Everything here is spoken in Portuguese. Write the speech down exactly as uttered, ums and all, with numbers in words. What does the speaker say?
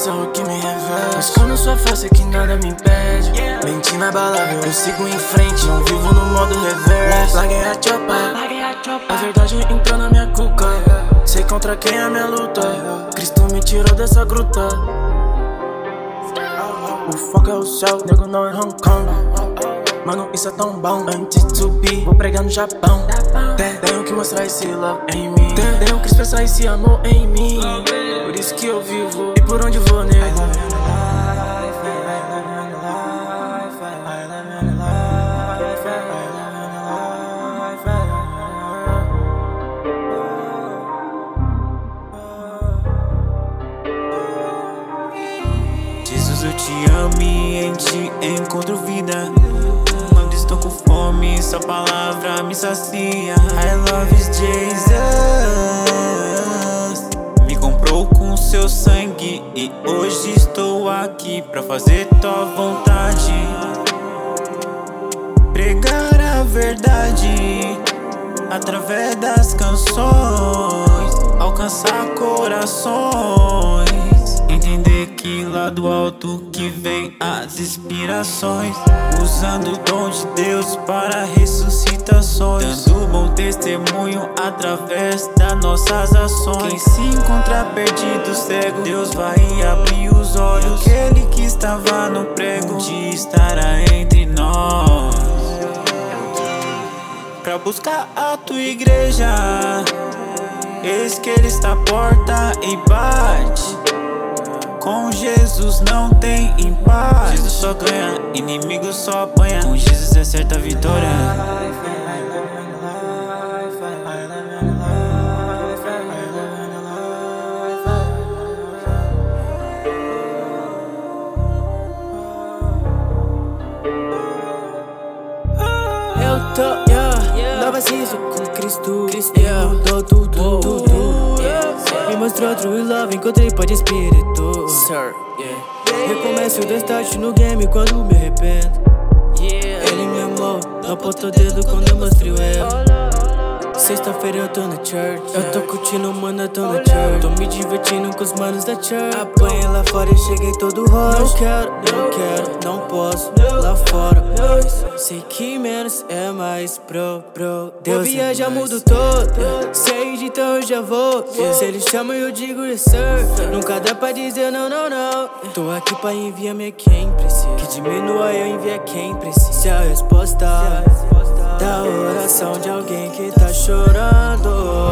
isso é o que me revela. Buscando sua face que nada me impede. Mente inabalável, eu sigo em frente, não vivo no modo reverse. Larguei a chopa, a verdade entrou na minha cuca. Sei contra quem é minha luta, Cristo me tirou dessa gruta. O foco é o céu, nego não é Hong Kong. Mano, isso é tão bom, antes to be, vou pregar no Japão. Tenho que mostrar esse love em mim, tenho que expressar esse amor em mim. Por isso que eu vivo, e por onde vou, nego. Jesus, eu te amo e em ti encontro vida. Quando estou com fome, sua palavra me sacia. I love you, Jesus. Me comprou com seu sangue e hoje estou aqui pra fazer tua vontade. Pregar a verdade através das canções, alcançar corações. Entender que lá do alto que vem as inspirações, usando o dom de Deus para ressuscitações, dando bom testemunho através das nossas ações. Quem se encontra perdido, cego, Deus vai abrir os olhos. Aquele que estava no prego de estará entre nós, pra buscar a tua igreja. Eis que ele está à porta e bate. Com Jesus não tem empate. Jesus só ganha, inimigo só apanha. Com Jesus é certa vitória. Eu tô, yeah, nova season com Cristo, Cristo, yeah. Mudou tudo, tudo, yeah. Me mostrou true love, encontrei paz de espírito, sir, yeah. Recomeço do start no game quando me arrependo, yeah. Ele me amou, não apontou o dedo quando eu mostrei o erro. Sexta-feira eu tô na church, eu tô curtindo, mano, eu tô na church. Tô me divertindo com os manos da church. Apanhei lá fora e cheguei todo roxo. Não quero, não quero, não posso, lá fora, mas sei que menos é mais, bro, bro. Deus vou viajar, mudo todo, sei de então eu já vou. Se eles chamam eu digo yes sir, nunca dá pra dizer não, não, não. Tô aqui pra enviar-me a quem precisa, que diminua eu envia quem precisa. Se a resposta da oração de alguém que tá chorando,